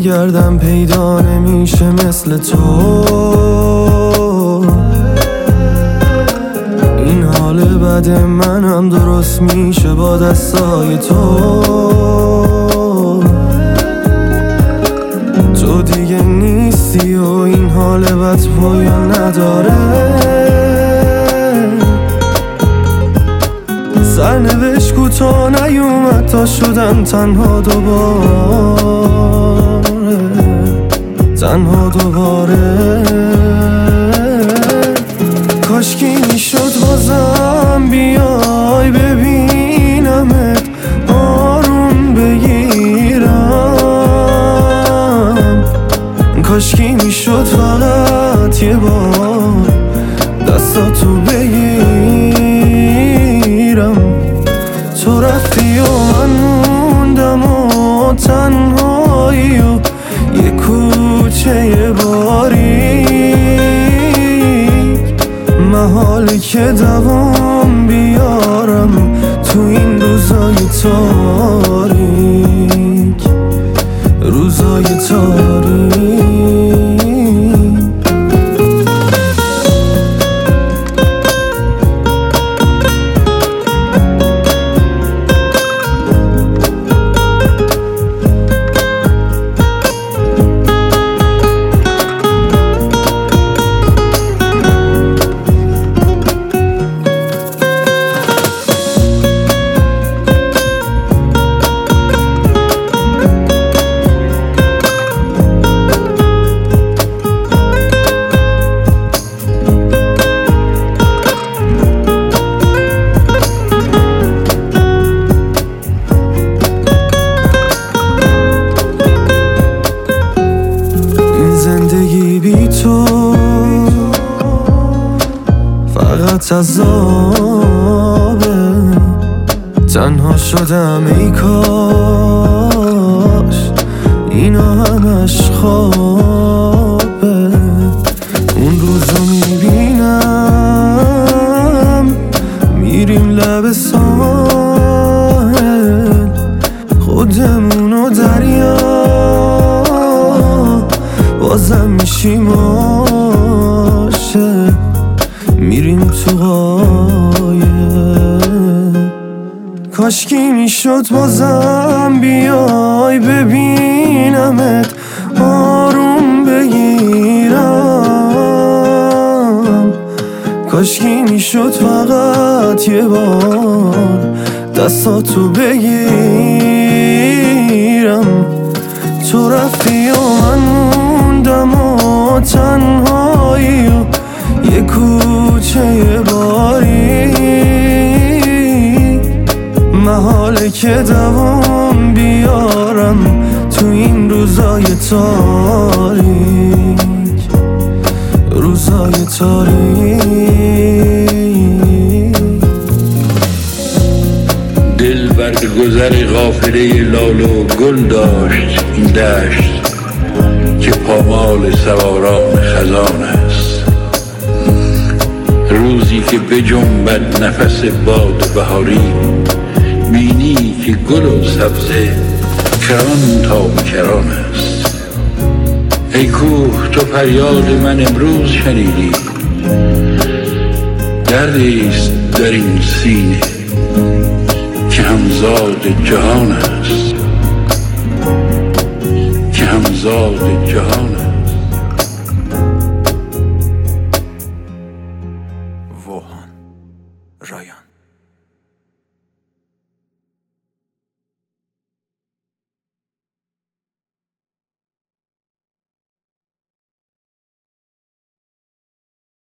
میگردم پیدا نمیشه مثل تو. این حال بد منم درست میشه با دستای تو. تو دیگه نیستی و این حال بد پایان نداره. سرنوشت کوتاه نیومد تا شدم تنها دوباره. کاشکی میشد بازم بیای ببینمت، آروم بگیرم. کاشکی میشد فقط یه بار دستاتو بگیرم. تو رفتی و من موندم و تنهایی و یه کوچه باریک. محاله که دوام بیارم تو این روزای تاریک، روزای تاریک. زندگی بی تو فقط عذابه. تنها شدم ای کاش اینا همش خوابه. اون روزو میبینم میریم لب ساحل، خودمونو دریا بازم میشیم عاشق، میریم تو قایق. کاشکی میشد بازم بیای ببینمت، آروم بگیرم. کاشکی میشد فقط یه بار دستاتو بگیرم. تو رفتی و من موندم و تنهایی و یه کوچه باریک. محاله که دوام بیارم تو این روزای تاریک، روزای تاریک. دل برگ گذر قافله لال و گل داشت این دشت که پامال سواران خزان است. روزی که بجنبد نفس باد بهاری، بینی که گل و سبزه کران تا کران است. ای کوه تو فریاد من امروز شنیدی، دردیست در این سینه که همزاد جهان است، که همزاد جهان است.